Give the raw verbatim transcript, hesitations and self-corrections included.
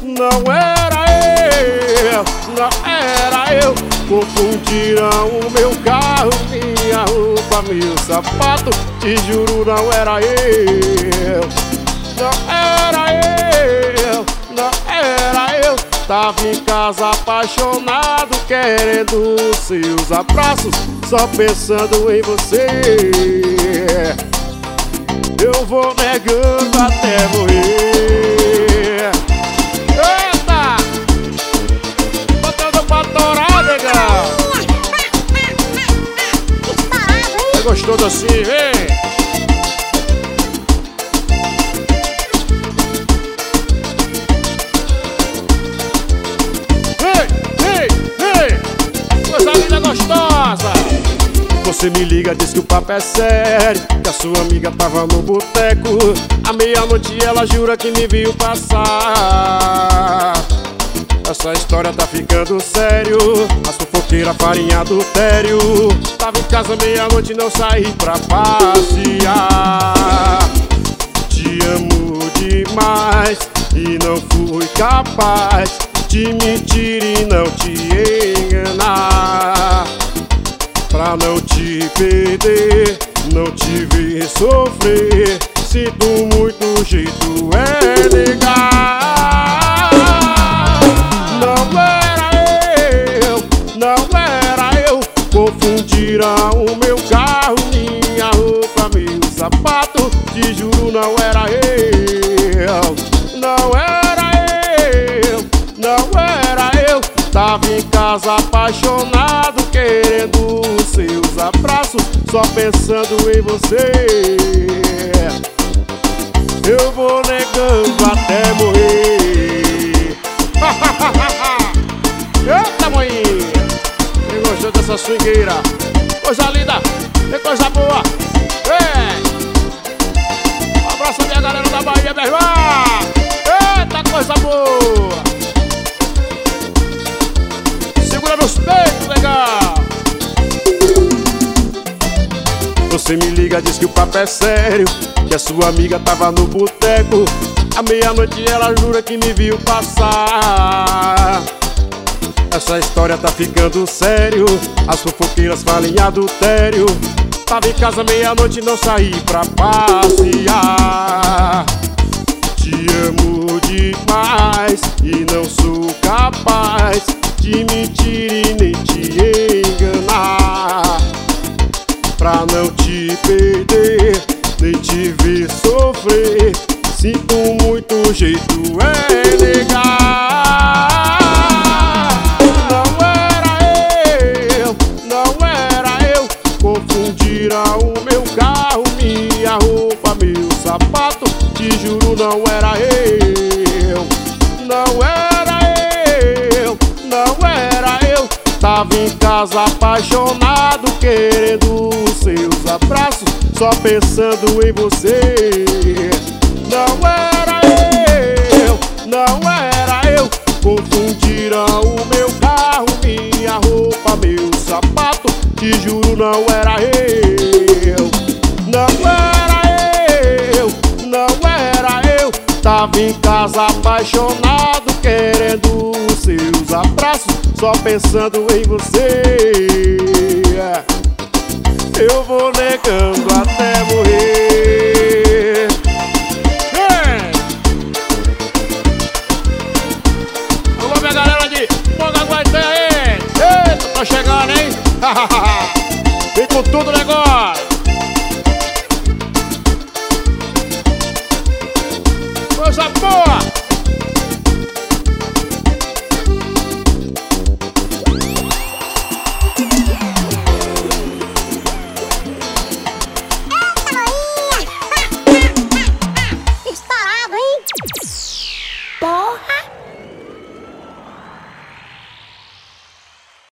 não era eu, não era eu. Confundiram o meu carro, minha roupa, meu sapato. Te juro, não era eu, não era eu, não era eu. Tava em casa apaixonado, querendo seus abraços, só pensando em você. Eu vou negando até morrer. Eita! Botando pra torar, negão. Você gostou assim, vem? Gostosa. Você me liga, diz que o papo é sério, que a sua amiga tava no boteco. À meia-noite ela jura que me viu passar. Essa história tá ficando sério, a fofoqueira farinha adultério. Tava em casa meia-noite e não saí pra passear. Te amo demais e não fui capaz de mentir e não te enganar. Pra não te perder, não te ver sofrer, sinto muito, o jeito é negar. Não era eu, não era eu. Confundiram o meu carro, minha roupa, meu sapato. Te juro, não era eu, não era eu, não era eu. Tava em casa apaixonado, querendo seus abraços, só pensando em você. Eu vou negando até morrer. Eita, moinha! Quem gostou dessa swingueira? Coisa linda, que coisa boa. Vem! Um abraço a minha galera da Bahia, meu irmão. Eita, coisa boa. Segura nos peitos, legal. Você me liga, diz que o papo é sério, que a sua amiga tava no boteco. À meia-noite ela jura que me viu passar. Essa história tá ficando sério, as fofoqueiras falam em adultério. Tava em casa meia-noite e não saí pra passear. Te amo demais e não sou capaz de mentir e nem te enganar. Pra não te perder, nem te ver sofrer, sinto muito, o jeito é negar. Não era eu, não era eu. Confundiram o meu carro, minha roupa, meu sapato. Te juro, não era eu, não era eu, não era eu. Tava em casa apaixonado, querendo seus abraços, só pensando em você. Não era eu, não era eu. Confundiram o meu carro, minha roupa, meu sapato. Te juro, não era eu, não era eu, não era eu. Tava em casa apaixonado, querendo seus abraços, só pensando em você. Eu vou negando até morrer. Hey! Alô, minha galera de Mongaguaité aí. Eita, tô chegando, hein? Vem com tudo o negócio.